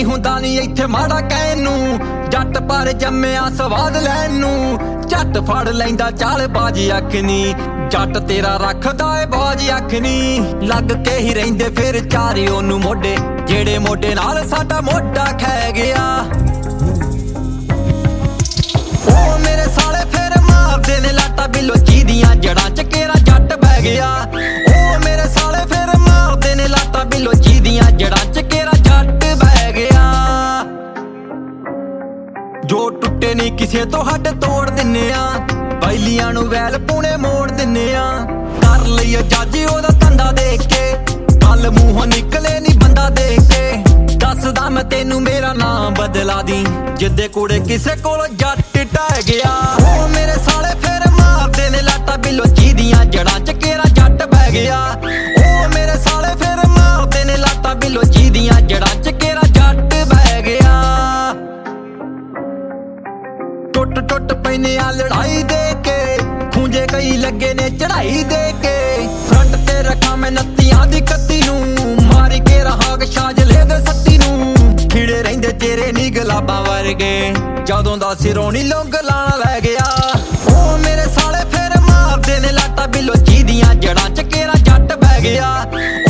ਹੁੰਦਾ ਨੀ ਇੱਥੇ ਮਾੜਾ ਕਹਿਣ ਨੂੰ। ਜੱਟ ਪਰ ਜੰਮਿਆ ਸਵਾਦ ਲੈਣ ਨੂੰ। ਝੱਟ ਫੜ ਲੈਂਦਾ ਚਾਲ ਬਾਜ ਅੱਖ ਨੀ। ਜੱਟ ਤੇਰਾ ਰੱਖਦਾ ਏ ਬਾਜ ਅੱਖ ਨੀ। ਲੱਗ ਕੇ ਹੀ ਰਹਿੰਦੇ ਫਿਰ ਚਾਰੇ ਉਹਨੂੰ ਮੋਢੇ, ਜਿਹੜੇ ਮੋਢੇ ਨਾਲ ਸਾਡਾ ਮੋਢਾ ਖਹਿ ਗਿਆ। ਉਹ ਮੇਰੇ ਸਾਲੇ ਫਿਰ ਮਾਰਦੇ ਨੇ ਲਾਟਾ ਬਿਲੋਚੀ ਦੀਆਂ ਜੜਾਂ ਚ ਕੇਰਾ ਜੱਟ ਬਹਿ ਗਿਆ। ਉਹ ਮੇਰੇ ਸਾਲੇ ਫਿਰ ਮਾਰਦੇ ਨੇ ਲਾਟਾ ਬਿਲੋਚੀ ਦੀਆਂ ਜੜਾਂ ਚ ਕੇਰਾ ਜੱਟ ਬਹਿ ਗਿਆ। ਜੋ ਟੁੱਟੇ ਨਹੀਂ ਕਿਸੇ ਤੋਂ ਹੱਡ ਤੋੜ ਦਿੰਨੇ ਆ। ਬੈਲੀਆਂ ਨੂੰ ਵੈਲ ਪੂਣੇ ਮੋੜ ਦਿੰਨੇ ਆ। ਕਰ ਲਈ ਜੱਜ ਉਹਦਾ ਧੰਦਾ ਦੇਖ ਕੇ, ਗੱਲ ਮੂੰਹੋਂ ਨਿਕਲੇ ਨੀ ਬੰਦਾ ਦੇਖ ਕੇ। ਦੱਸਦਾ ਮੈਂ ਤੈਨੂੰ ਮੇਰਾ ਨਾਂ ਬਦਲਾ ਦੀ, ਜਿੱਦੇ ਕੁੜੇ ਕਿਸੇ ਕੋਲ ਜੱਟ ਢਹਿ ਗਿਆ। ਉਹ ਮੇਰੇ ਸਾਲੇ ਫਿਰ ਮਾਰਦੇ ਨੇ ਲਾਟਾ ਬਿਲੋਚੀ ਦੀਆਂ ਜੜਾਂ ਚ ਕੇਰਾ ਜੱਟ ਬਹਿ ਗਿਆ। ਉਹ ਮੇਰੇ ਸਾਲੇ ਫਿਰ ਮਾਰਦੇ ਨੇ ਲਾਟਾ ਬਿਲੋਚੀ ਦੀਆਂ ਜੜਾਂ ਚ ਕੇਰਾ ਜੱਟ ਬਹਿ ਗਿਆ। ਟੁੱਟ ਟੁੱਟ ਪੈਨੇ ਆ ਲੜਾਈ ਦੇ ਕੇ, ਖੂੰਜੇ ਕਈ ਲੱਗੇ ਨੇ ਚੜਾਈ ਦੇ ਕੇ। ਫਰੰਟ ਤੇ ਰੱਖਾਂ ਮੈਂ ਨੱਤੀਆਂ ਦੀ ਕੱਤੀ ਨੂੰ, ਮਾਰੀ ਕੇ ਰਹਾਗ ਸ਼ਾਜਲੇ ਦੇ ਸੱਤੀ ਨੂੰ। ਖਿੜੇ ਰਹਿੰਦੇ ਤੇਰੇ ਨੀ ਗੁਲਾਬਾਂ ਵਰਗੇ, ਜਦੋਂ ਦਾ ਸਿਰੋਂ ਨੀ ਲੌਂਗ ਲਾਣਾ ਲੈ ਗਿਆ। ਉਹ ਮੇਰੇ ਸਾਲੇ ਫਿਰ ਮਾਰਦੇ ਨੇ ਲਾਟਾ ਬਿਲੋਚੀ ਦੀਆਂ ਜੜਾਂ ਚ ਕੇਰਾ ਜੱਟ ਬਹਿ ਗਿਆ।